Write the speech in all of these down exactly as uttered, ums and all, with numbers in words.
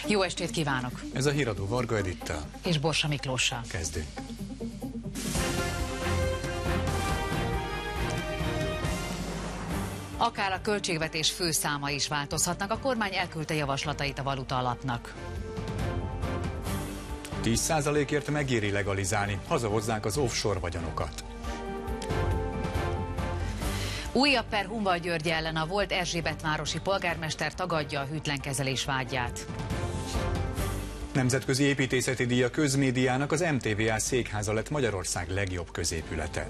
Jó estét kívánok! Ez a híradó Varga Edittel és Borsa Miklóssal. Kezdünk. Akár a költségvetés főszáma is változhatnak, a kormány elküldte javaslatait a Valuta Alapnak. tíz százalékért megéri legalizálni, hazahozzák az offshore vagyonokat. Újabb per Humval György ellen, a volt erzsébetvárosi polgármester tagadja a hűtlenkezelés vágyát. Nemzetközi építészeti díj a közmédiának, az em té vé á székháza lett Magyarország legjobb középülete.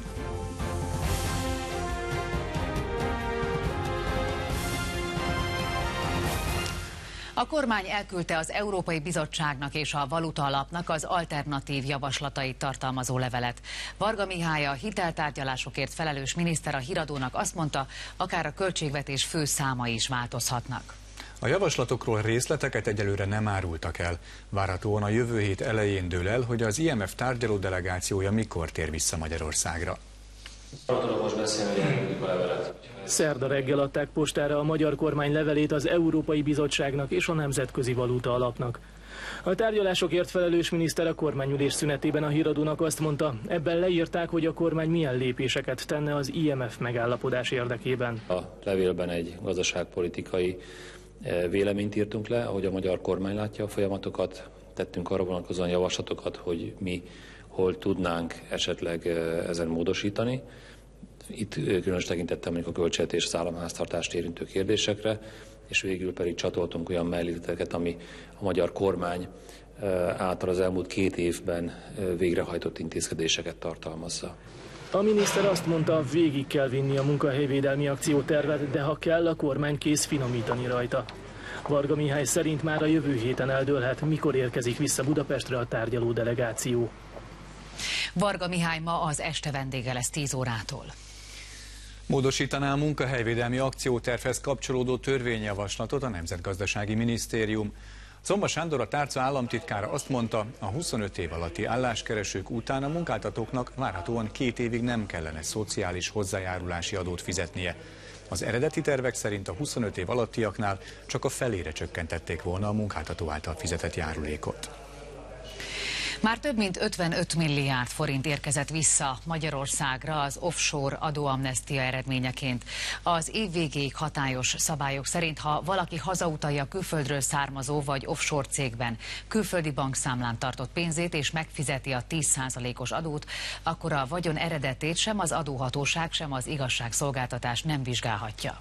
A kormány elküldte az Európai Bizottságnak és a Valuta Alapnak az alternatív javaslatait tartalmazó levelet. Varga Mihály, a hiteltárgyalásokért felelős miniszter a Híradónak azt mondta, akár a költségvetés főszáma is változhatnak. A javaslatokról részleteket egyelőre nem árultak el. Várhatóan a jövő hét elején dől el, hogy az i em ef tárgyaló delegációja mikor tér vissza Magyarországra. Tudom most beszélni, hogy elküldjük a levelet. Szerda reggel adták postára a magyar kormány levelét az Európai Bizottságnak és a Nemzetközi Valuta Alapnak. A tárgyalásokért felelős miniszter a kormányülés szünetében a Híradónak azt mondta, ebben leírták, hogy a kormány milyen lépéseket tenne az i em ef megállapodás érdekében. A levélben egy gazdaságpolitikai véleményt írtunk le, ahogy a magyar kormány látja a folyamatokat, tettünk arra vonatkozóan javaslatokat, hogy mi hol tudnánk esetleg ezen módosítani. Itt különös tekintettel mondjuk a költségvetés és az államháztartást érintő kérdésekre, és végül pedig csatoltunk olyan mellékleteket, ami a magyar kormány által az elmúlt két évben végrehajtott intézkedéseket tartalmazza. A miniszter azt mondta, végig kell vinni a munkahelyvédelmi akciótervet, de ha kell, a kormány kész finomítani rajta. Varga Mihály szerint már a jövő héten eldőlhet, mikor érkezik vissza Budapestre a tárgyaló delegáció. Varga Mihály ma az este vendége lesz tíz órától. Módosítaná a munkahelyvédelmi akciótervhez kapcsolódó törvényjavaslatot a Nemzetgazdasági Minisztérium. Szomba Sándor, a tárca államtitkára azt mondta, a huszonöt év alatti álláskeresők után a munkáltatóknak várhatóan két évig nem kellene szociális hozzájárulási adót fizetnie. Az eredeti tervek szerint a huszonöt év alattiaknál csak a felére csökkentették volna a munkáltató által fizetett járulékot. Már több mint ötvenöt milliárd forint érkezett vissza Magyarországra az offshore adóamnestia eredményeként. Az év végéig hatályos szabályok szerint, ha valaki hazautalja külföldről származó vagy offshore cégben külföldi bankszámlán tartott pénzét és megfizeti a tíz százalékos adót, akkor a vagyon eredetét sem az adóhatóság, sem az igazságszolgáltatás nem vizsgálhatja.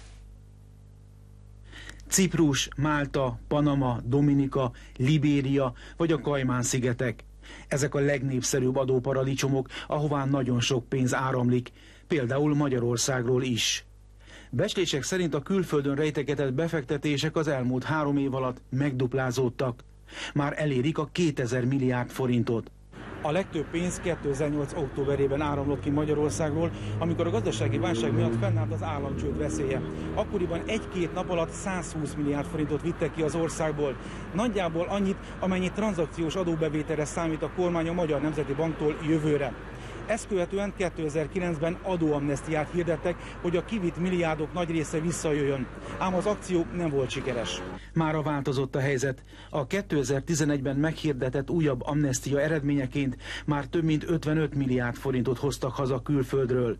Ciprus, Málta, Panama, Dominika, Libéria vagy a Kajmán-szigetek. Ezek a legnépszerűbb adóparadicsomok, ahová nagyon sok pénz áramlik, például Magyarországról is. Becslések szerint a külföldön rejtegetett befektetések az elmúlt három év alatt megduplázódtak. Már elérik a kétezer milliárd forintot. A legtöbb pénz kétezer-nyolc októberében áramlott ki Magyarországról, amikor a gazdasági válság miatt fennállt az államcsőd veszélye. Akkoriban egy-két nap alatt százhúsz milliárd forintot vittek ki az országból. Nagyjából annyit, amennyit tranzakciós adóbevételre számít a kormány a Magyar Nemzeti Banktól jövőre. Ezt követően kétezer-kilencben adóamnesztiát hirdettek, hogy a kivitt milliárdok nagy része visszajöjjön. Ám az akció nem volt sikeres. Mára változott a helyzet. A kétezer-tizenegyben meghirdetett újabb amnestia eredményeként már több mint ötvenöt milliárd forintot hoztak haza külföldről.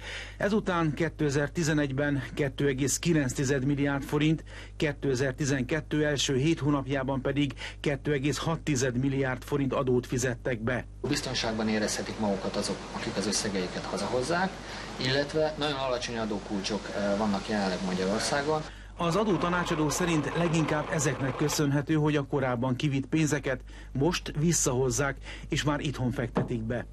Ezután kétezer-tizenegyben két egész kilenc milliárd forint, kétezer-tizenkettő első hét hónapjában pedig két egész hat milliárd forint adót fizettek be. Biztonságban érezhetik magukat azok, akik az összegeiket hazahozzák, illetve nagyon alacsony adókulcsok vannak jelenleg Magyarországon. Az adótanácsadó szerint leginkább ezeknek köszönhető, hogy a korábban kivitt pénzeket most visszahozzák, és már itthon fektetik be.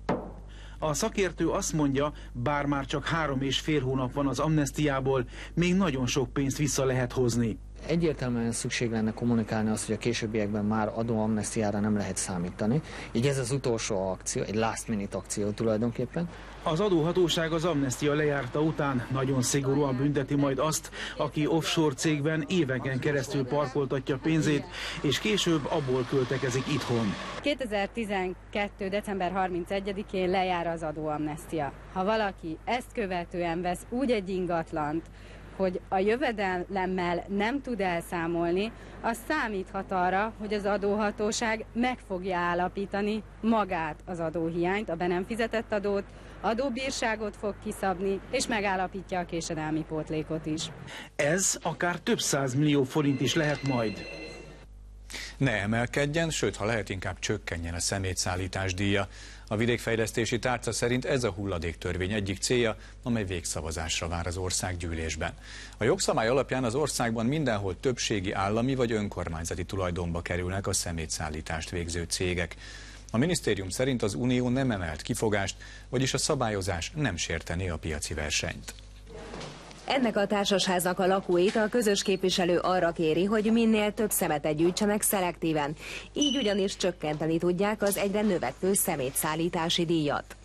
A szakértő azt mondja, bár már csak három és fél hónap van az amnesztiából, még nagyon sok pénzt vissza lehet hozni. Egyértelműen szükség lenne kommunikálni azt, hogy a későbbiekben már adóamnesztiára nem lehet számítani. Így ez az utolsó akció, egy last minute akció tulajdonképpen. Az adóhatóság az amnesztia lejárta után nagyon szigorúan bünteti majd azt, aki offshore cégben éveken keresztül parkoltatja pénzét, és később abból költekezik itthon. kétezer-tizenkettő. december harmincegyedikén lejár az adóamnesztia. Ha valaki ezt követően vesz úgy egy ingatlant, hogy a jövedelemmel nem tud elszámolni, az számíthat arra, hogy az adóhatóság meg fogja állapítani magát az adóhiányt, a be nem fizetett adót, adóbírságot fog kiszabni, és megállapítja a késedelmi pótlékot is. Ez akár több száz millió forint is lehet majd. Ne emelkedjen, sőt, ha lehet, inkább csökkenjen a szemétszállítás díja. A vidékfejlesztési tárca szerint ez a hulladéktörvény egyik célja, amely végszavazásra vár az országgyűlésben. A jogszabály alapján az országban mindenhol többségi állami vagy önkormányzati tulajdonba kerülnek a szemétszállítást végző cégek. A minisztérium szerint az Unió nem emelt kifogást, vagyis a szabályozás nem sértené a piaci versenyt. Ennek a társasháznak a lakóit a közös képviselő arra kéri, hogy minél több szemetet gyűjtsenek szelektíven, így ugyanis csökkenteni tudják az egyre növekvő szemétszállítási díjat.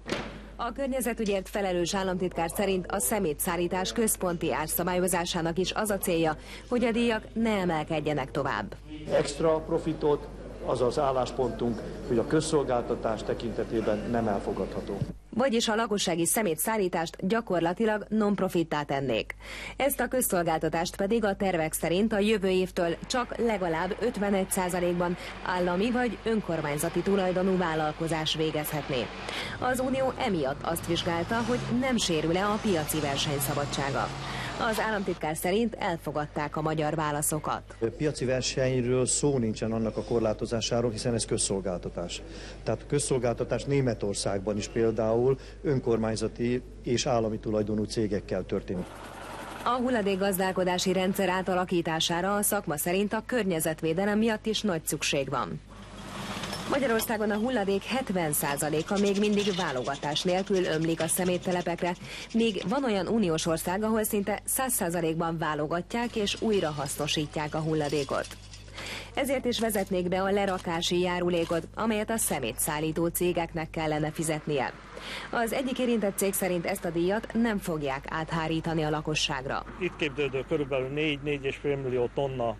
A környezetügyért felelős államtitkár szerint a szemétszállítás központi árszabályozásának is az a célja, hogy a díjak ne emelkedjenek tovább. Extra profitot, az az álláspontunk, hogy a közszolgáltatás tekintetében nem elfogadható. Vagyis a lakossági szemétszállítást gyakorlatilag non-profittá tennék. Ezt a közszolgáltatást pedig a tervek szerint a jövő évtől csak legalább ötvenegy százalékban állami vagy önkormányzati tulajdonú vállalkozás végezhetné. Az Unió emiatt azt vizsgálta, hogy nem sérül-e a piaci versenyszabadsága. Az államtitkár szerint elfogadták a magyar válaszokat. A piaci versenyről szó nincsen annak a korlátozásáról, hiszen ez közszolgáltatás. Tehát a közszolgáltatás Németországban is például önkormányzati és állami tulajdonú cégekkel történik. A hulladékgazdálkodási rendszer átalakítására a szakma szerint a környezetvédelem miatt is nagy szükség van. Magyarországon a hulladék hetven százaléka még mindig válogatás nélkül ömlik a szeméttelepekre, míg van olyan uniós ország, ahol szinte száz százalékban válogatják és újra hasznosítják a hulladékot. Ezért is vezetnék be a lerakási járulékot, amelyet a szemétszállító cégeknek kellene fizetnie. Az egyik érintett cég szerint ezt a díjat nem fogják áthárítani a lakosságra. Itt képződő körülbelül négy-négy egész öt millió tonna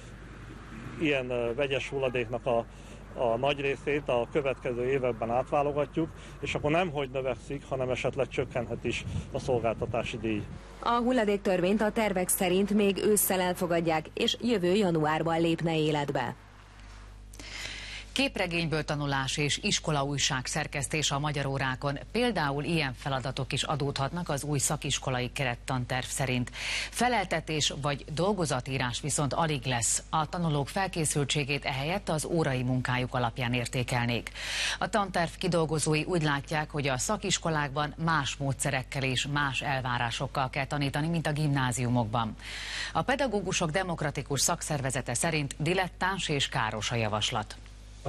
ilyen vegyes hulladéknak a a nagy részét a következő években átválogatjuk, és akkor nem hogy növekszik, hanem esetleg csökkenhet is a szolgáltatási díj. A hulladéktörvényt a tervek szerint még ősszel elfogadják, és jövő januárban lépne életbe. Képregényből tanulás és iskolaújság szerkesztés a magyar órákon. Például ilyen feladatok is adódhatnak az új szakiskolai kerettanterv szerint. Feleltetés vagy dolgozatírás viszont alig lesz. A tanulók felkészültségét ehelyett az órai munkájuk alapján értékelnék. A tanterv kidolgozói úgy látják, hogy a szakiskolákban más módszerekkel és más elvárásokkal kell tanítani, mint a gimnáziumokban. A pedagógusok demokratikus szakszervezete szerint dilettáns és káros a javaslat.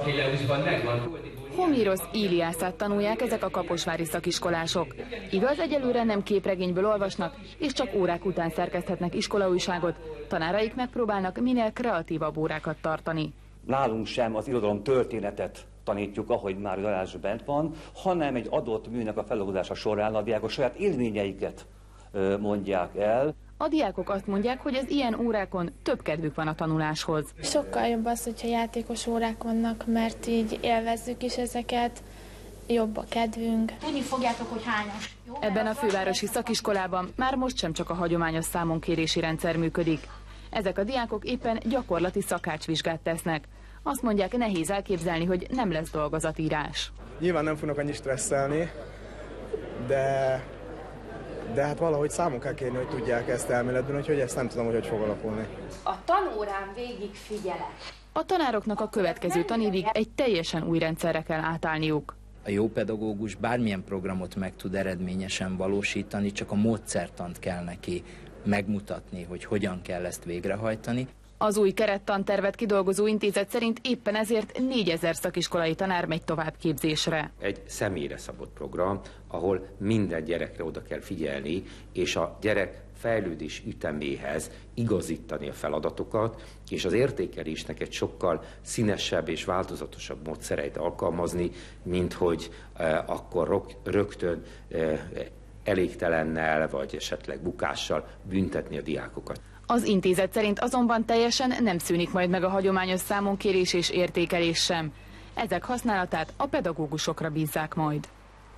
Homérosz Íliászát tanulják ezek a kaposvári szakiskolások. Igaz, egyelőre nem képregényből olvasnak, és csak órák után szerkeszthetnek iskolaújságot. Tanáraik megpróbálnak minél kreatívabb órákat tartani. Nálunk sem az irodalom történetet tanítjuk, ahogy már az adásban bent van, hanem egy adott műnek a feldolgozása során a diákok saját élményeiket mondják el. A diákok azt mondják, hogy az ilyen órákon több kedvük van a tanuláshoz. Sokkal jobb az, hogyha játékos órák vannak, mert így élvezzük is ezeket, jobb a kedvünk. Tudni fogjátok, hogy hányas. Jó? Ebben a fővárosi szakiskolában már most sem csak a hagyományos számonkérési rendszer működik. Ezek a diákok éppen gyakorlati szakácsvizsgát tesznek. Azt mondják, nehéz elképzelni, hogy nem lesz dolgozatírás. Nyilván nem fognak annyi stresszelni, de... De hát valahogy számon kell kérni, hogy tudják ezt elméletben, úgyhogy ezt nem tudom, hogy hogy fog alakulni. A tanórán végig figyelek. A tanároknak a következő tanévig egy teljesen új rendszerre kell átállniuk. A jó pedagógus bármilyen programot meg tud eredményesen valósítani, csak a módszertant kell neki megmutatni, hogy hogyan kell ezt végrehajtani. Az új kerettantervet kidolgozó intézet szerint éppen ezért négyezer szakiskolai tanár megy továbbképzésre. Egy személyre szabott program, ahol minden gyerekre oda kell figyelni, és a gyerek fejlődés üteméhez igazítani a feladatokat, és az értékelésnek egy sokkal színesebb és változatosabb módszereit alkalmazni, mint hogy eh, akkor rögtön eh, elégtelennel, vagy esetleg bukással büntetni a diákokat. Az intézet szerint azonban teljesen nem szűnik majd meg a hagyományos számonkérés és értékelés sem. Ezek használatát a pedagógusokra bízzák majd.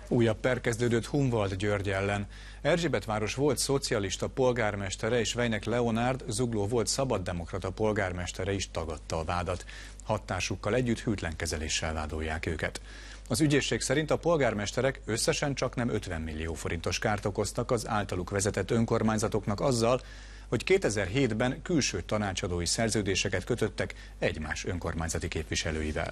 Újabb per kezdődött Hunvald György ellen. Erzsébetváros volt szocialista polgármestere és Vejnek Leonárd, Zugló volt szabaddemokrata polgármestere is tagadta a vádat. Hattársukkal együtt hűtlen kezeléssel vádolják őket. Az ügyészség szerint a polgármesterek összesen csak nem ötven millió forintos kárt okoztak az általuk vezetett önkormányzatoknak azzal, hogy kétezer-hétben külső tanácsadói szerződéseket kötöttek egymás önkormányzati képviselőivel.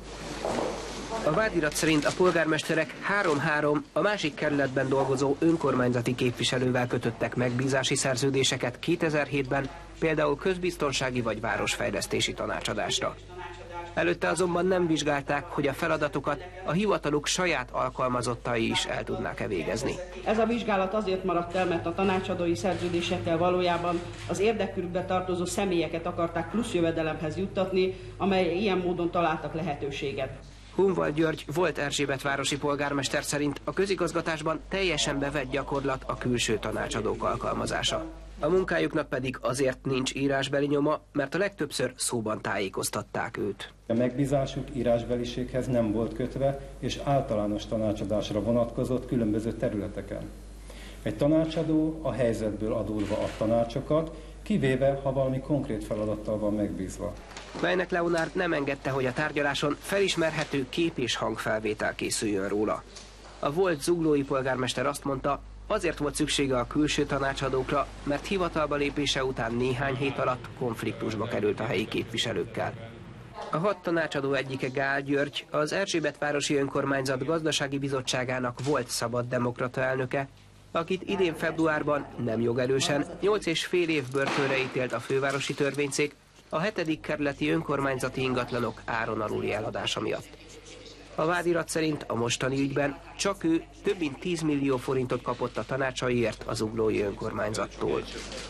A vádirat szerint a polgármesterek három-három a másik kerületben dolgozó önkormányzati képviselővel kötöttek megbízási szerződéseket kétezer-hétben, például közbiztonsági vagy városfejlesztési tanácsadásra. Előtte azonban nem vizsgálták, hogy a feladatokat a hivataluk saját alkalmazottai is el tudnák-e végezni. Ez a vizsgálat azért maradt el, mert a tanácsadói szerződésekkel valójában az érdekkörükbe tartozó személyeket akarták plusz jövedelemhez juttatni, amely ilyen módon találtak lehetőséget. Hunvald György volt erzsébetvárosi polgármester szerint a közigazgatásban teljesen bevett gyakorlat a külső tanácsadók alkalmazása. A munkájuknak pedig azért nincs írásbeli nyoma, mert a legtöbbször szóban tájékoztatták őt. A megbízásuk írásbeliséghez nem volt kötve, és általános tanácsadásra vonatkozott különböző területeken. Egy tanácsadó a helyzetből adódva ad tanácsokat, kivéve, ha valami konkrét feladattal van megbízva. Vejnek Leonárd nem engedte, hogy a tárgyaláson felismerhető kép- és hangfelvétel készüljön róla. A volt zuglói polgármester azt mondta, azért volt szüksége a külső tanácsadókra, mert hivatalba lépése után néhány hét alatt konfliktusba került a helyi képviselőkkel. A hat tanácsadó egyike Gál György, az Erzsébetvárosi Önkormányzat Gazdasági Bizottságának volt szabaddemokrata elnöke, akit idén februárban nem jogerősen nyolc és fél év börtönre ítélt a fővárosi törvényszék a hetedik kerületi önkormányzati ingatlanok áron aluli eladása miatt. A vádirat szerint a mostani ügyben csak ő több mint tíz millió forintot kapott a tanácsaiért az zuglói önkormányzattól.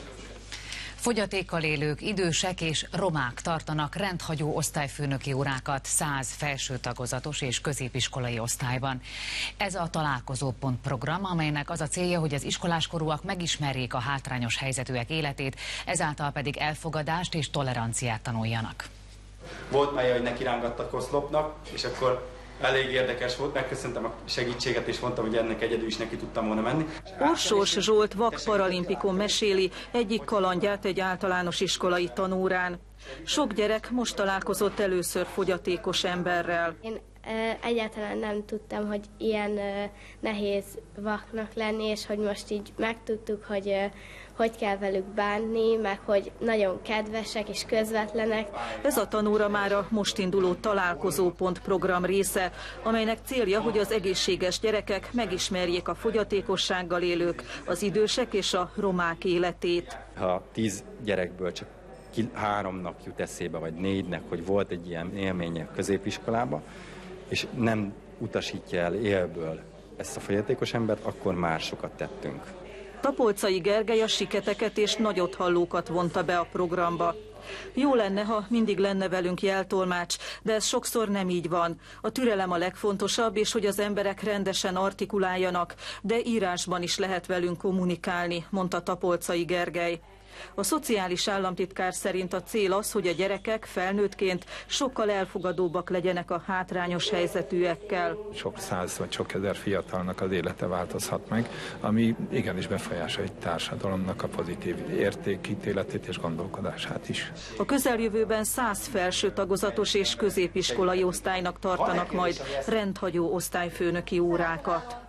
Fogyatékkal élők, idősek és romák tartanak rendhagyó osztályfőnöki órákat száz felső tagozatos és középiskolai osztályban. Ez a Találkozópont program, amelynek az a célja, hogy az iskoláskorúak megismerjék a hátrányos helyzetűek életét, ezáltal pedig elfogadást és toleranciát tanuljanak. Volt már, hogy nekirángattak oszlopnak, és akkor elég érdekes volt, megköszöntem a segítséget, és mondtam, hogy ennek egyedül is neki tudtam volna menni. Orsós Zsolt vak paralimpikon meséli egyik kalandját egy általános iskolai tanórán. Sok gyerek most találkozott először fogyatékos emberrel. Én egyáltalán nem tudtam, hogy ilyen nehéz vaknak lenni, és hogy most így megtudtuk, hogy hogy kell velük bánni, meg hogy nagyon kedvesek és közvetlenek. Ez a tanóra már a most induló Találkozópont program része, amelynek célja, hogy az egészséges gyerekek megismerjék a fogyatékossággal élők, az idősek és a romák életét. Ha tíz gyerekből csak háromnak jut eszébe, vagy négynek, hogy volt egy ilyen élménye középiskolába, és nem utasítja el élből ezt a fogyatékos embert, akkor már sokat tettünk. Tapolczai Gergely a siketeket és nagyothallókat vonta be a programba. Jó lenne, ha mindig lenne velünk jeltolmács, de ez sokszor nem így van. A türelem a legfontosabb, és hogy az emberek rendesen artikuláljanak, de írásban is lehet velünk kommunikálni, mondta Tapolczai Gergely. A szociális államtitkár szerint a cél az, hogy a gyerekek felnőttként sokkal elfogadóbbak legyenek a hátrányos helyzetűekkel. Sok száz vagy sok ezer fiatalnak az élete változhat meg, ami igenis befolyásolja egy társadalomnak a pozitív értékítéletét és gondolkodását is. A közeljövőben száz felső tagozatos és középiskolai osztálynak tartanak majd rendhagyó osztályfőnöki órákat.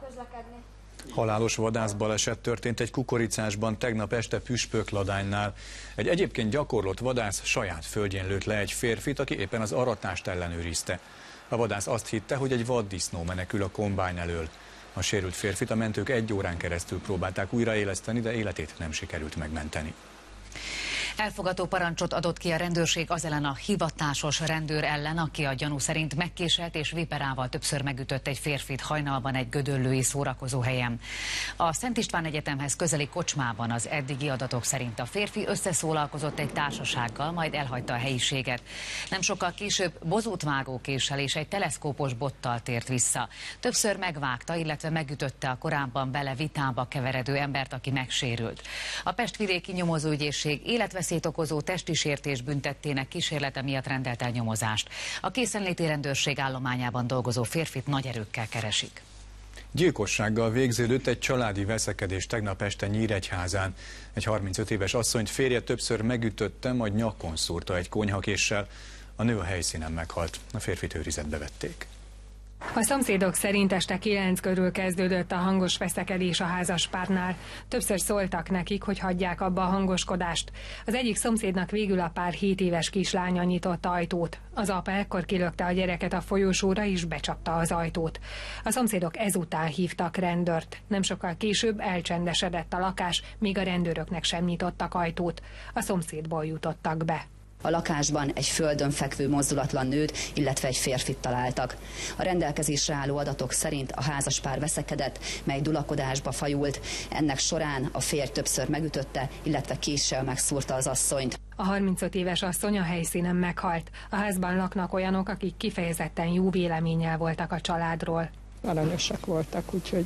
Halálos vadászbaleset történt egy kukoricásban tegnap este Püspökladánynál. Egy egyébként gyakorlott vadász saját földjén lőtt le egy férfit, aki éppen az aratást ellenőrizte. A vadász azt hitte, hogy egy vaddisznó menekül a kombájn elől. A sérült férfit a mentők egy órán keresztül próbálták újraéleszteni, de életét nem sikerült megmenteni. Elfogató parancsot adott ki a rendőrség az ellen a hivatásos rendőr ellen, aki a gyanú szerint megkéselt és viperával többször megütött egy férfit hajnalban egy gödöllői szórakozóhelyen. A Szent István Egyetemhez közeli kocsmában az eddigi adatok szerint a férfi összeszólalkozott egy társasággal, majd elhagyta a helyiséget. Nem sokkal később bozótvágókéssel és egy teleszkópos bottal tért vissza. Többször megvágta, illetve megütötte a korábban bele vitába keveredő embert, aki megsérült. A pestvidéki nyomozóügyészség életveszélyt okozó testi sértés büntettének kísérlete miatt rendelt el nyomozást. A készenléti rendőrség állományában dolgozó férfit nagy erőkkel keresik. Gyilkossággal végződött egy családi veszekedés tegnap este Nyíregyházán. Egy harmincöt éves asszonyt férje többször megütötte, majd nyakon szúrta egy konyhakéssel. A nő a helyszínen meghalt. A férfit őrizetbe vették. A szomszédok szerint este kilenc körül kezdődött a hangos veszekedés a házaspárnál. Többször szóltak nekik, hogy hagyják abba a hangoskodást. Az egyik szomszédnak végül a pár hét éves kislánya nyitott ajtót. Az apa ekkor kilökte a gyereket a folyosóra és becsapta az ajtót. A szomszédok ezután hívtak rendőrt. Nem sokkal később elcsendesedett a lakás, míg a rendőröknek sem nyitottak ajtót. A szomszédból jutottak be. A lakásban egy földön fekvő mozdulatlan nőt, illetve egy férfit találtak. A rendelkezésre álló adatok szerint a házaspár veszekedett, mely dulakodásba fajult. Ennek során a férj többször megütötte, illetve késsel megszúrta az asszonyt. A harmincöt éves asszony a helyszínen meghalt. A házban laknak olyanok, akik kifejezetten jó véleménnyel voltak a családról. Aranyosak voltak, úgyhogy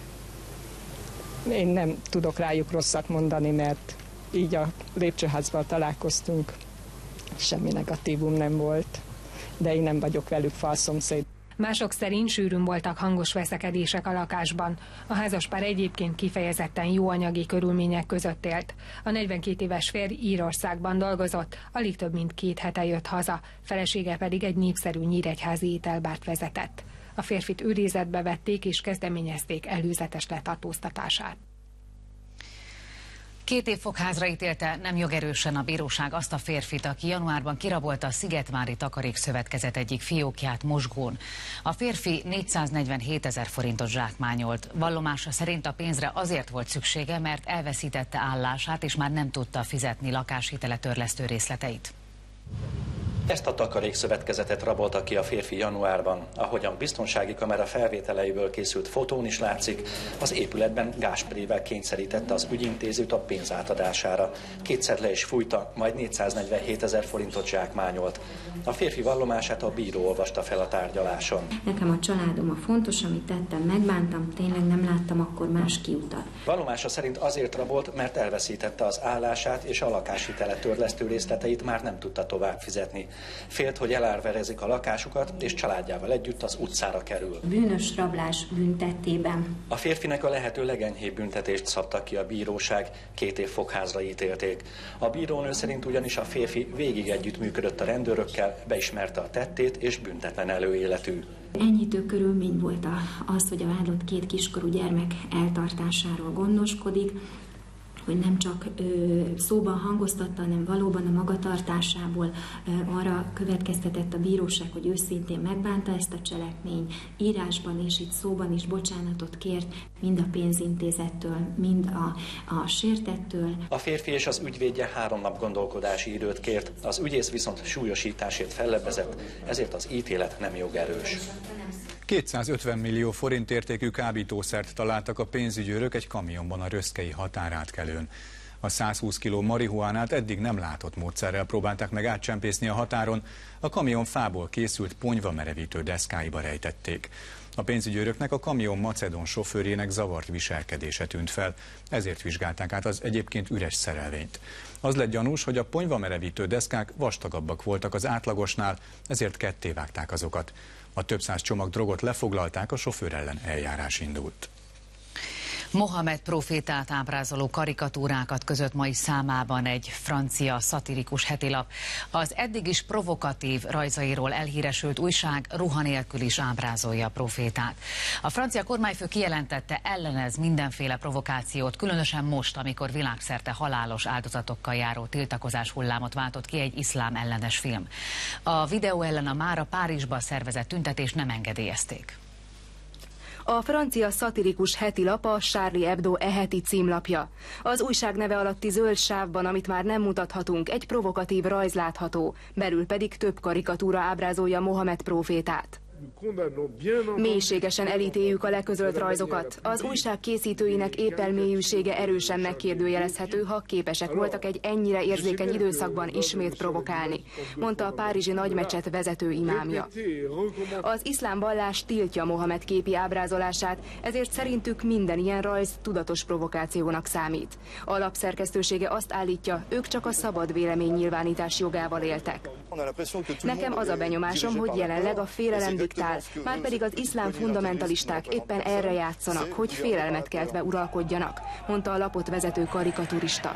én nem tudok rájuk rosszat mondani, mert így a lépcsőházban találkoztunk. Semmi negatívum nem volt, de én nem vagyok velük falszomszéd. Mások szerint sűrűn voltak hangos veszekedések a lakásban. A házaspár egyébként kifejezetten jó anyagi körülmények között élt. A negyvenkét éves férj Írországban dolgozott, alig több mint két hete jött haza, felesége pedig egy népszerű nyíregyházi ételbárt vezetett. A férfit őrizetbe vették és kezdeményezték előzetes letartóztatását. Két év fogházra ítélte nem jogerősen a bíróság azt a férfit, aki januárban kirabolta a Szigetmári Takarékszövetkezet egyik fiókját Mosgón. A férfi négyszáznegyvenhét ezer forintot zsákmányolt. Vallomása szerint a pénzre azért volt szüksége, mert elveszítette állását, és már nem tudta fizetni lakáshitele törlesztő részleteit. Ezt a takarékszövetkezetet rabolta ki a férfi januárban. Ahogyan biztonsági kamera felvételeiből készült fotón is látszik, az épületben gázsprével kényszerítette az ügyintézőt a pénz átadására. Kétszer le is fújta, majd négyszáznegyvenhét ezer forintot zsákmányolt. A férfi vallomását a bíró olvasta fel a tárgyaláson. Nekem a családom a fontos, amit tettem, megbántam, tényleg nem láttam akkor más kiutat. Vallomása szerint azért rabolt, mert elveszítette az állását, és a lakáshitele törlesztő részleteit már nem tudta tovább fizetni. Félt, hogy elárverezik a lakásukat, és családjával együtt az utcára kerül. Bűnös rablás büntettében. A férfinek a lehető legenyhébb büntetést szabta ki a bíróság, két év fogházra ítélték. A bírónő szerint ugyanis a férfi végig együttműködött a rendőrökkel, beismerte a tettét és büntetlen előéletű. Enyhítő körülmény volt az, hogy a vádlott két kiskorú gyermek eltartásáról gondoskodik, hogy nem csak ö, szóban hangoztatta, hanem valóban a magatartásából ö, arra következtetett a bíróság, hogy őszintén megbánta ezt a cselekmény, írásban és itt szóban is bocsánatot kért, mind a pénzintézettől, mind a, a sértettől. A férfi és az ügyvédje három nap gondolkodási időt kért, az ügyész viszont súlyosításért fellebbezett, ezért az ítélet nem jogerős. kétszázötven millió forint értékű kábítószert találtak a pénzügyőrök egy kamionban a röszkei határátkelőn. A százhúsz kiló marihuánát eddig nem látott módszerrel próbálták meg átcsempészni a határon, a kamion fából készült ponyvamerevítő deszkáiba rejtették. A pénzügyőröknek a kamion macedón sofőrjének zavart viselkedése tűnt fel, ezért vizsgálták át az egyébként üres szerelvényt. Az lett gyanús, hogy a ponyvamerevítő deszkák vastagabbak voltak az átlagosnál, ezért kettévágták azokat. A több száz csomag drogot lefoglalták, a sofőr ellen eljárás indult. Mohamed prófétát ábrázoló karikatúrákat között mai számában egy francia szatirikus hetilap. Az eddig is provokatív rajzairól elhíresült újság ruha nélkül is ábrázolja a prófétát. A francia kormányfő kijelentette, ellenez mindenféle provokációt, különösen most, amikor világszerte halálos áldozatokkal járó tiltakozás hullámot váltott ki egy iszlám ellenes film. A videó ellen a mára Párizsba szervezett tüntetést nem engedélyezték. A francia szatirikus hetilap a Charlie Hebdo eheti címlapja. Az újság neve alatti zöld sávban, amit már nem mutathatunk, egy provokatív rajz látható, belül pedig több karikatúra ábrázolja Mohamed prófétát. Mélységesen elítéljük a leközölt rajzokat. Az újság készítőinek épelmélyűsége erősen megkérdőjelezhető, ha képesek voltak egy ennyire érzékeny időszakban ismét provokálni, mondta a párizsi nagymecset vezető imámja. Az iszlám vallás tiltja Mohamed képi ábrázolását, ezért szerintük minden ilyen rajz tudatos provokációnak számít. A lap szerkesztősége azt állítja, ők csak a szabad véleménynyilvánítás jogával éltek. Nekem az a benyomásom, hogy jelenleg a félelem diktál, márpedig az iszlám fundamentalisták éppen erre játszanak, hogy félelmet keltve uralkodjanak, mondta a lapot vezető karikaturista.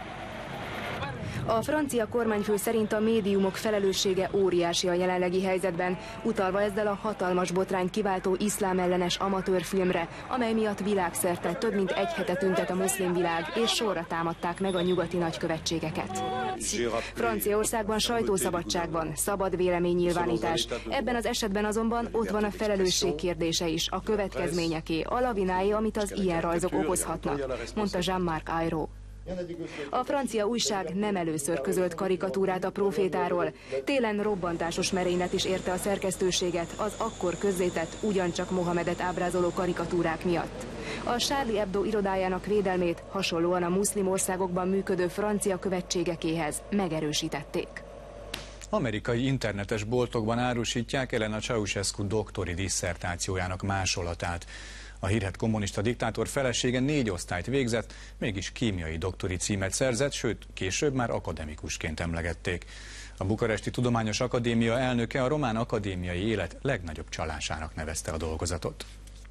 A francia kormányfő szerint a médiumok felelőssége óriási a jelenlegi helyzetben, utalva ezzel a hatalmas botrányt kiváltó iszlámellenes amatőrfilmre, amely miatt világszerte több mint egy hete tüntet a muszlim világ, és sorra támadták meg a nyugati nagykövetségeket. Franciaországban sajtószabadság van, szabad véleménynyilvánítás. Ebben az esetben azonban ott van a felelősség kérdése is, a következményeké, a lavináé, amit az ilyen rajzok okozhatnak, mondta Jean-Marc Ayrault. A francia újság nem először közölt karikatúrát a profétáról. Télen robbantásos merénylet is érte a szerkesztőséget az akkor közzétett, ugyancsak Mohamedet ábrázoló karikatúrák miatt. A Charlie Hebdo irodájának védelmét hasonlóan a muszlim országokban működő francia követségekéhez megerősítették. Amerikai internetes boltokban árusítják Elena Ceausescu doktori disszertációjának másolatát. A hírhedt kommunista diktátor felesége négy osztályt végzett, mégis kémiai doktori címet szerzett, sőt, később már akademikusként emlegették. A Bukaresti Tudományos Akadémia elnöke a román akadémiai élet legnagyobb csalásának nevezte a dolgozatot.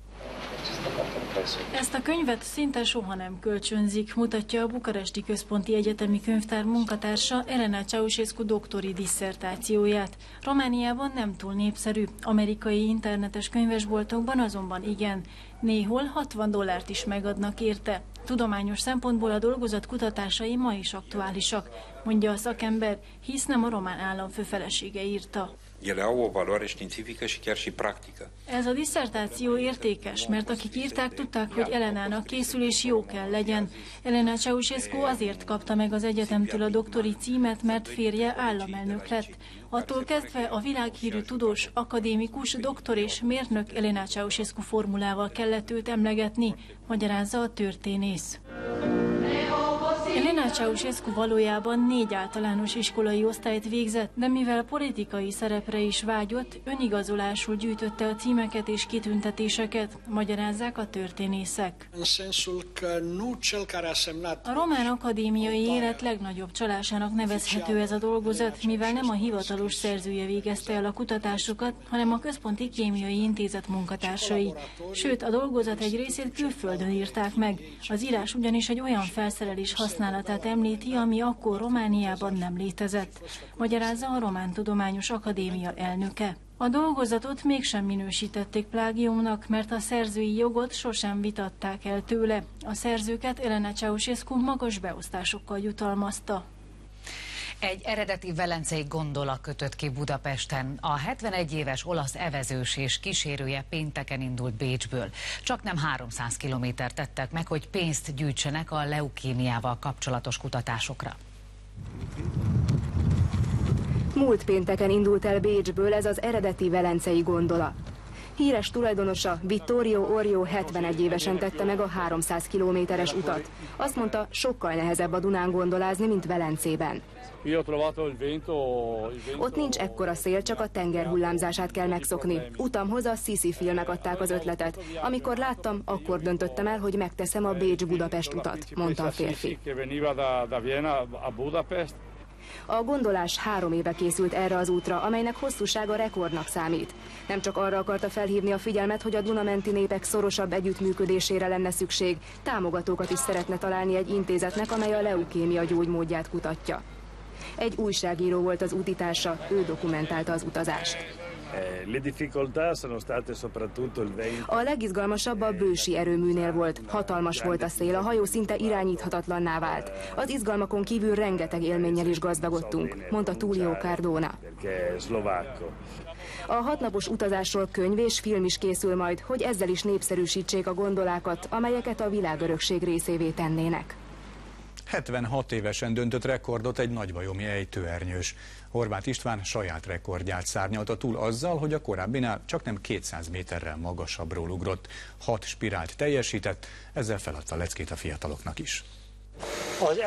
Ezt a könyvet szinte soha nem kölcsönzik, mutatja a Bukaresti Központi Egyetemi Könyvtár munkatársa Elena Ceausescu doktori disszertációját. Romániában nem túl népszerű, amerikai internetes könyvesboltokban azonban igen. Néhol hatvan dollárt is megadnak érte. Tudományos szempontból a dolgozat kutatásai ma is aktuálisak, mondja a szakember, hisz nem a román államfő felesége írta. Ele au o valoare științifică și chiar și practică. Ez a disszertáció értékes, mert akik írták, tudták, hogy Elenának készülés jó kell legyen. Elena Ceausescu azért kapta meg az egyetemtől a doktori címet, mert férje államelnök lett. Attól kezdve a világhírű tudós, akadémikus, doktor és mérnök Elena Ceausescu formulával kellett őt emlegetni, magyarázza a történész. Elena Ceausescu valójában négy általános iskolai osztályt végzett, de mivel politikai szerepre is vágyott, önigazolásul gyűjtötte a címeket és kitüntetéseket, magyarázzák a történészek. A román akadémiai élet legnagyobb csalásának nevezhető ez a dolgozat, mivel nem a hivatalos szerzője végezte el a kutatásokat, hanem a Központi Kémiai Intézet munkatársai. Sőt, a dolgozat egy részét külföldön írták meg. Az írás ugyanis egy olyan felszerelés használatát említi, ami akkor Romániában nem létezett, magyarázza a Román Tudományos Akadémia elnöke. A dolgozatot mégsem minősítették plágiumnak, mert a szerzői jogot sosem vitatták el tőle. A szerzőket Elena Ceausescu magas beosztásokkal jutalmazta. Egy eredeti velencei gondola kötött ki Budapesten. A hetvenegy éves olasz evezős és kísérője pénteken indult Bécsből. Csaknem háromszáz kilométert tettek meg, hogy pénzt gyűjtsenek a leukémiával kapcsolatos kutatásokra. Múlt pénteken indult el Bécsből ez az eredeti velencei gondola. Híres tulajdonosa, Vittorio Orio hetvenegy évesen tette meg a háromszáz kilométeres utat. Azt mondta, sokkal nehezebb a Dunán gondolázni, mint Velencében. Ott nincs ekkora szél, csak a tenger hullámzását kell megszokni. Utamhoz a Sisi filmek adták az ötletet. Amikor láttam, akkor döntöttem el, hogy megteszem a Bécs-Budapest utat, mondta a férfi. A gondolás három éve készült erre az útra, amelynek hosszúsága rekordnak számít. Nem csak arra akarta felhívni a figyelmet, hogy a Duna-menti népek szorosabb együttműködésére lenne szükség, támogatókat is szeretne találni egy intézetnek, amely a leukémia gyógymódját kutatja. Egy újságíró volt az útitársa, ő dokumentálta az utazást. A legizgalmasabb a bősi erőműnél volt. Hatalmas volt a szél, a hajó szinte irányíthatatlanná vált. Az izgalmakon kívül rengeteg élménnyel is gazdagodtunk, mondta Tullio Cardona. A hatnapos utazásról könyv és film is készül majd, hogy ezzel is népszerűsítsék a gondolákat, amelyeket a világörökség részévé tennének. hetvenhat évesen döntött rekordot egy nagybajomi ejtőernyős. Horváth István saját rekordját szárnyalta túl azzal, hogy a korábbinál csaknem kétszáz méterrel magasabbról ugrott. Hat spirált teljesített, ezzel feladta a leckét a fiataloknak is. Az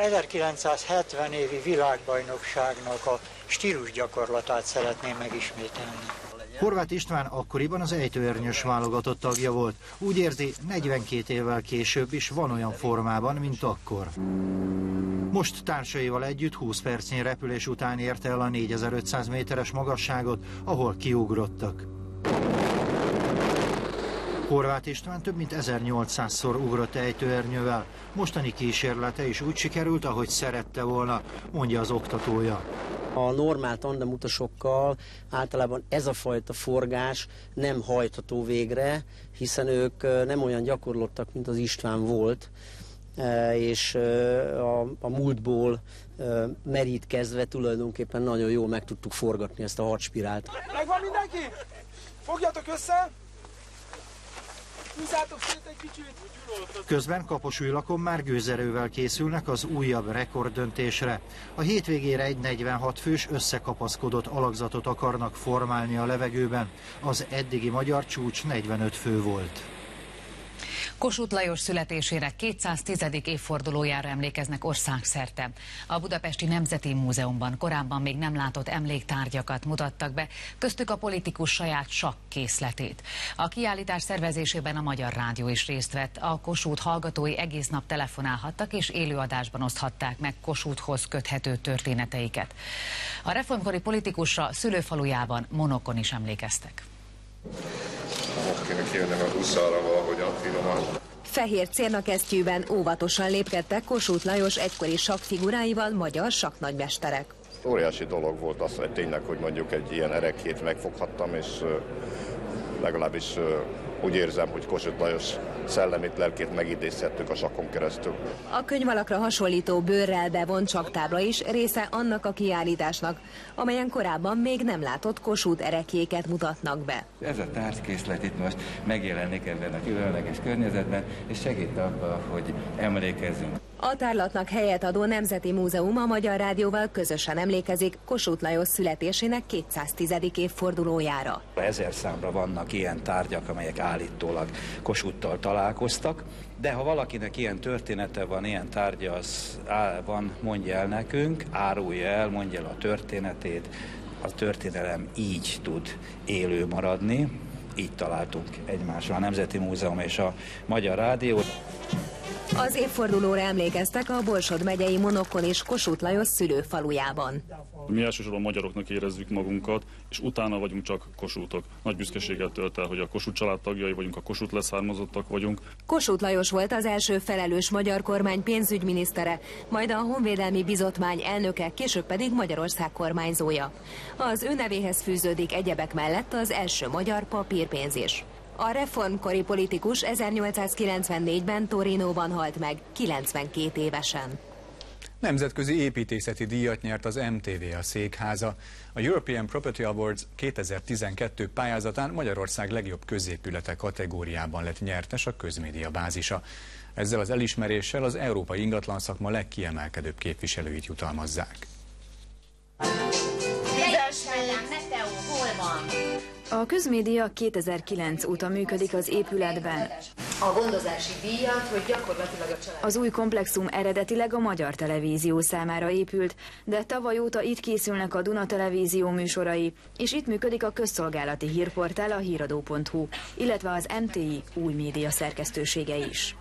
ezerkilencszázhetven évi világbajnokságnak a stílusgyakorlatát szeretném megismételni. Horváth István akkoriban az ejtőernyős válogatott tagja volt. Úgy érzi, negyvenkét évvel később is van olyan formában, mint akkor. Most társaival együtt húsz percnyi repülés után érte el a négyezer-ötszáz méteres magasságot, ahol kiugrottak. Horváth István több mint ezernyolcszázszor ugrott ejtőernyővel. Mostani kísérlete is úgy sikerült, ahogy szerette volna, mondja az oktatója. A normál tandemutasokkal általában ez a fajta forgás nem hajtható végre, hiszen ők nem olyan gyakorlottak, mint az István volt, és a, a múltból merítkezve tulajdonképpen nagyon jól meg tudtuk forgatni ezt a hadspirált. Megvan mindenki? Fogjatok össze! Húzzátok szét egy kicsit! Közben Kaposújlakon már gőzerővel készülnek az újabb rekorddöntésre. A hétvégére egy negyvenhat fős összekapaszkodott alakzatot akarnak formálni a levegőben. Az eddigi magyar csúcs negyvenöt fő volt. Kossuth Lajos születésére kétszáztizedik évfordulójára emlékeznek országszerte. A Budapesti Nemzeti Múzeumban korábban még nem látott emléktárgyakat mutattak be, köztük a politikus saját sakkészletét. A kiállítás szervezésében a Magyar Rádió is részt vett. A Kossuth hallgatói egész nap telefonálhattak és élőadásban oszthatták meg Kossuthhoz köthető történeteiket. A reformkori politikusra szülőfalujában Monokon is emlékeztek. Most kéne kijönnem a buszára valahogyan finoman. Fehér cérnakesztyűben óvatosan lépkedtek Kossuth Lajos egykori sakkfiguráival magyar sakknagymesterek. Óriási dolog volt az, hogy tényleg, hogy mondjuk egy ilyen erekét megfoghattam, és legalábbis úgy érzem, hogy Kossuth Lajos szellemét, lelkét megidézhettük a sakkon keresztül. A könyvalakra hasonlító bőrrel bevont sakktábla is része annak a kiállításnak, amelyen korábban még nem látott Kossuth erekjéket mutatnak be. Ez a tárgykészlet itt most megjelenik ebben a különleges környezetben, és segít abban, hogy emlékezzünk. A tárlatnak helyet adó Nemzeti Múzeum a Magyar Rádióval közösen emlékezik Kossuth Lajos születésének kétszáztizedik évfordulójára. Ezer számra vannak ilyen tárgyak, amelyek állítólag Kossuthtal találkoztak, de ha valakinek ilyen története van, ilyen tárgya az van, mondja el nekünk, árulja el, mondja el a történetét. A történelem így tud élő maradni, így találtunk egymásra a Nemzeti Múzeum és a Magyar Rádió. Az évfordulóra emlékeztek a Borsod megyei Monokon és Kossuth Lajos szülőfalujában. Mi elsősorban magyaroknak érezzük magunkat, és utána vagyunk csak Kossuthok. Nagy büszkeséggel tölt el, hogy a Kossuth család tagjai vagyunk, a Kossuth leszármazottak vagyunk. Kossuth Lajos volt az első felelős magyar kormány pénzügyminisztere, majd a Honvédelmi Bizottmány elnöke, később pedig Magyarország kormányzója. Az ő nevéhez fűződik egyebek mellett az első magyar papírpénz is. A reformkori politikus ezernyolcszázkilencvennégyben Torinóban halt meg, kilencvenkét évesen. Nemzetközi építészeti díjat nyert az em té vé, a székháza. A European Property Awards kétezer-tizenkettő pályázatán Magyarország legjobb középülete kategóriában lett nyertes a közmédia bázisa. Ezzel az elismeréssel az európai ingatlan szakma legkiemelkedőbb képviselőit jutalmazzák. A közmédia kétezer-kilenc óta működik az épületben. A gondozási díjat, hogy gyakorlatilag a család... Az új komplexum eredetileg a Magyar Televízió számára épült, de tavaly óta itt készülnek a Duna Televízió műsorai, és itt működik a közszolgálati hírportál, a híradó pont hu, illetve az em té i új média szerkesztősége is.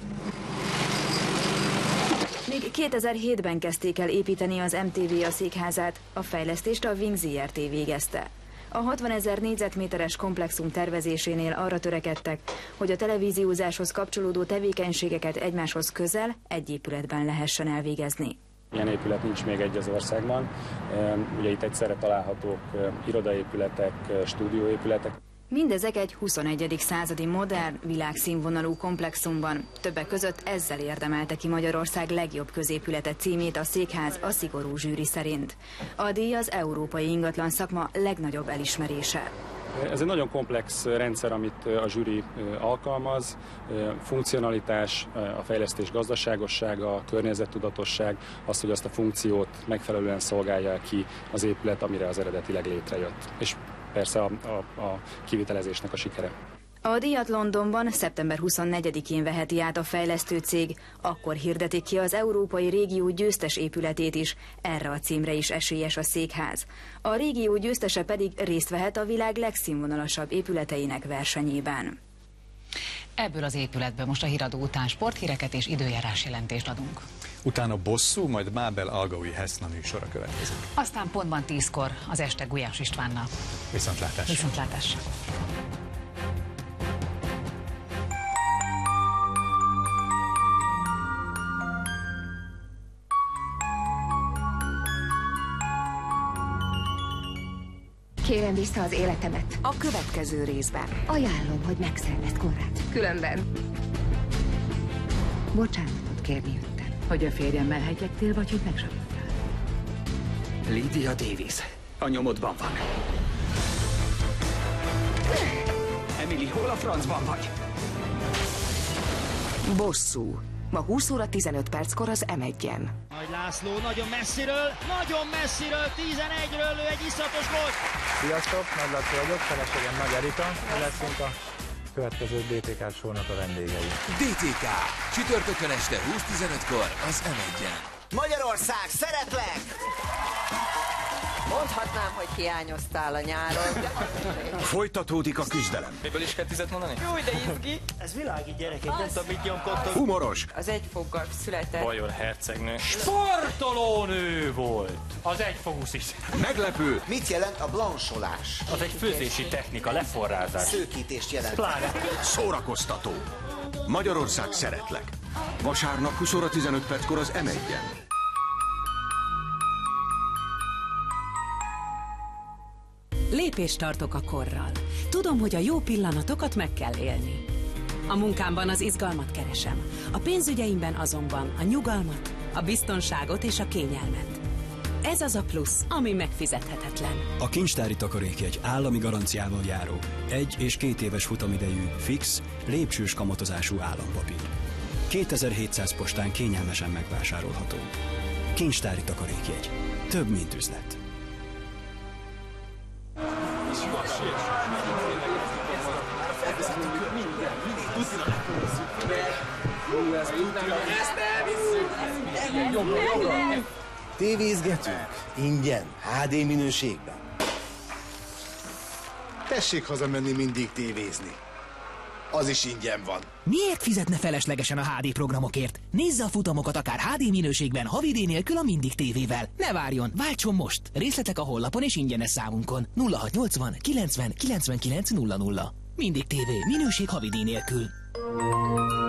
Még kétezer-hétben kezdték el építeni az em té vé a székházát, a fejlesztést a Wing zé er té végezte. A hatvanezer négyzetméteres komplexum tervezésénél arra törekedtek, hogy a televíziózáshoz kapcsolódó tevékenységeket egymáshoz közel, egy épületben lehessen elvégezni. Ilyen épület nincs még egy az országban. Ugye itt egyszerre találhatók irodaépületek, stúdióépületek. Mindezek egy huszonegyedik századi modern, világszínvonalú komplexumban. Többek között ezzel érdemelte ki Magyarország legjobb középülete címét a székház a szigorú zsűri szerint. A díj az európai ingatlan szakma legnagyobb elismerése. Ez egy nagyon komplex rendszer, amit a zsűri alkalmaz. Funkcionalitás, a fejlesztés gazdaságossága, a környezettudatosság, az, hogy azt a funkciót megfelelően szolgálja ki az épület, amire az eredetileg létrejött. És persze a, a, a kivitelezésnek a sikere. A díjat Londonban szeptember huszonnegyedikén veheti át a fejlesztő cég, akkor hirdetik ki az európai régió győztes épületét is, erre a címre is esélyes a székház. A régió győztese pedig részt vehet a világ legszínvonalasabb épületeinek versenyében. Ebből az épületből most a híradó után sporthíreket és időjárás jelentést adunk. Utána bosszú, majd Mábel Algaui Heszna műsora következik. Aztán pontban tízkor az este Gulyás Istvánnal. Viszontlátásra! Viszontlátásra! Kérem vissza az életemet. A következő részben. Ajánlom, hogy megszervezd Konrád. Különben bocsánatot kérni jöttem. Hogy a férjemmel hegyektél, vagy hogy megsavudtál? Lydia Davis. A nyomodban van. Emily, hol a francban vagy? Bosszú. Ma húsz óra tizenöt perckor az em egyen. Nagy László nagyon messziről, nagyon messziről, tizenegyről lő egy iszatos gólt. Sziasztok, Nagy Laci vagyok, feleségem Nagy Erika, mi leszünk a következő dé té ká show-nak a vendégei. dé té ká, csütörtökön este húsz tizenötkor az em egyen. Magyarország, szeretlek! Mondhatnám, hogy hiányoztál a nyáron. Folytatódik a küzdelem. Miből is kell tizet mondani? Jó, de izgi. Ez világi gyerekek, nem tudom, mit nyomkodtok. Humoros. Az egyfoggal született. Bajor hercegnő. Sportolónő volt! Az egyfogúsz is. Meglepő. Mit jelent a blansolás? Az egy főzési technika, leforrázás. Szőkítést jelent. Pláne. Szórakoztató. Magyarország, szeretlek. Vasárnap húsz óra tizenöt perckor az em egyen. Lépést tartok a korral. Tudom, hogy a jó pillanatokat meg kell élni. A munkámban az izgalmat keresem, a pénzügyeimben azonban a nyugalmat, a biztonságot és a kényelmet. Ez az a plusz, ami megfizethetetlen. A kincstári takarékjegy állami garanciával járó, egy és két éves futamidejű, fix, lépcsős kamatozású állampapír. kétezer-hétszáz postán kényelmesen megvásárolható. Kincstári takarékjegy. Több, mint üzlet. Tévézgetünk? Ingyen? há dé minőségben? Tessék hazamenni mindig tévézni. Az is ingyen van. Miért fizetne feleslegesen a há dé programokért? Nézze a futamokat akár há dé minőségben, havidé nélkül a Mindig tévével. Ne várjon, váltson most! Részletek a honlapon és ingyenes számunkon. nulla hat nyolcvan kilencven kilencvenkilenc nulla nulla. Mindig tévé, minőség havidé nélkül.